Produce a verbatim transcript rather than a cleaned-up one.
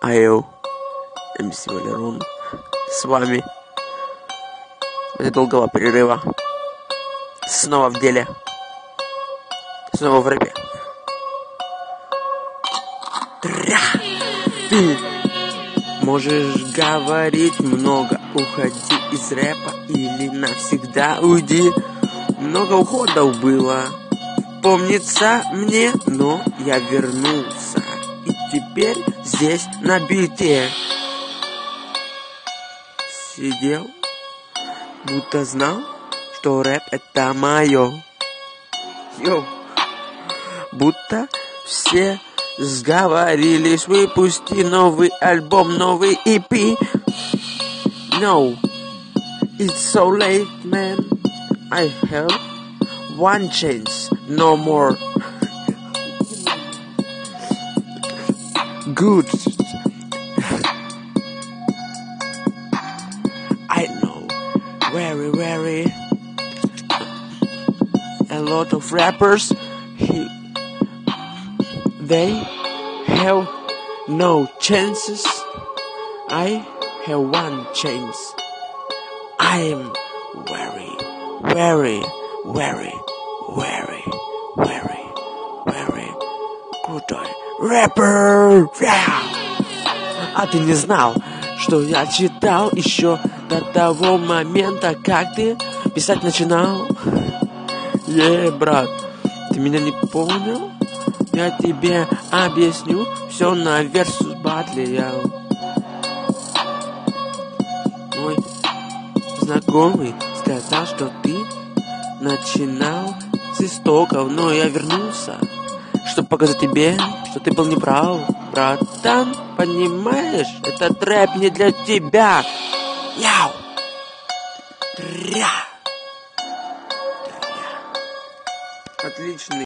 Айо, эм си Валерон с вами после долгого перерыва. Снова в деле. Снова в рэпе. Тря! Ты можешь говорить много, уходи из рэпа или навсегда уйди. Много уходов было, помнится мне, но я вернулся. И теперь здесь на бите сидел, будто знал, что рэп это мое. Йоу. Будто все сговорились, выпусти новый альбом, новый и пи. No, it's so late, man. I have one chance, no more. Good. I know very, very a lot of rappers. He, they have no chances. I have one chance. I am very, very, very, very, very, very крутой рэпер. А ты не знал, что я читал еще до того момента, как ты писать начинал? Е, брат, ты меня не понял? Я тебе объясню все на версус батле. Я... Мой знакомый сказал, что ты начинал с истоков, но я вернулся, чтобы показать тебе, что ты был неправ. Братан, понимаешь, этот рэп не для тебя. Яу! Тря! Тря! Отличный.